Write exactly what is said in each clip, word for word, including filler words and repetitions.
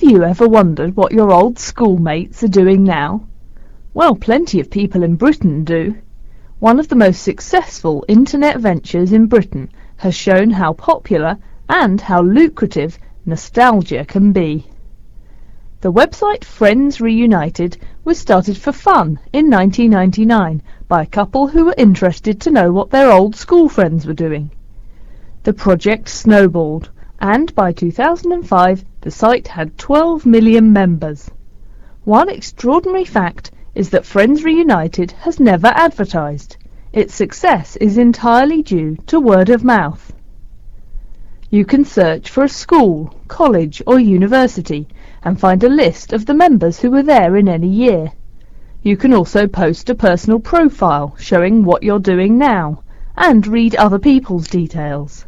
you ever wondered what your old schoolmates are doing now? Well, plenty of people in Britain do. One of the most successful internet ventures in Britain has shown how popular and how lucrative nostalgia can be. The website Friends Reunited was started for fun in nineteen ninety-nine by a couple who were interested to know what their old school friends were doing. The project snowballed, and by two thousand five the site had twelve million members. One extraordinary fact is that Friends Reunited has never advertised. Its success is entirely due to word of mouth. You can search for a school, college or university and find a list of the members who were there in any year. You can also post a personal profile showing what you're doing now and read other people's details.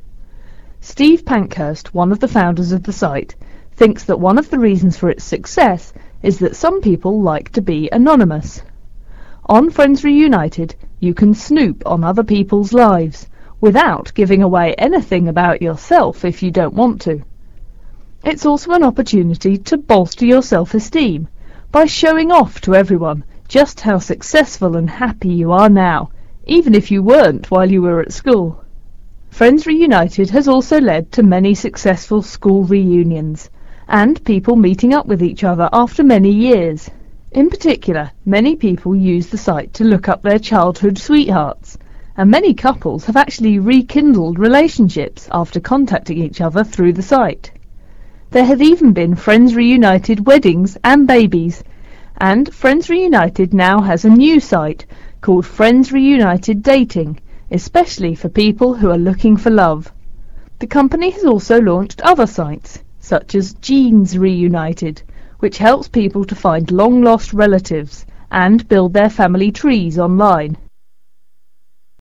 Steve Pankhurst, one of the founders of the site, thinks that one of the reasons for its success is that some people like to be anonymous. On Friends Reunited, you can snoop on other people's lives without giving away anything about yourself if you don't want to. It's also an opportunity to bolster your self-esteem by showing off to everyone just how successful and happy you are now, even if you weren't while you were at school. Friends Reunited has also led to many successful school reunions and people meeting up with each other after many years. In particular, many people use the site to look up their childhood sweethearts, and many couples have actually rekindled relationships after contacting each other through the site. There have even been Friends Reunited weddings and babies, and Friends Reunited now has a new site called Friends Reunited Dating, especially for people who are looking for love. The company has also launched other sites, such as Genes Reunited, which helps people to find long-lost relatives and build their family trees online.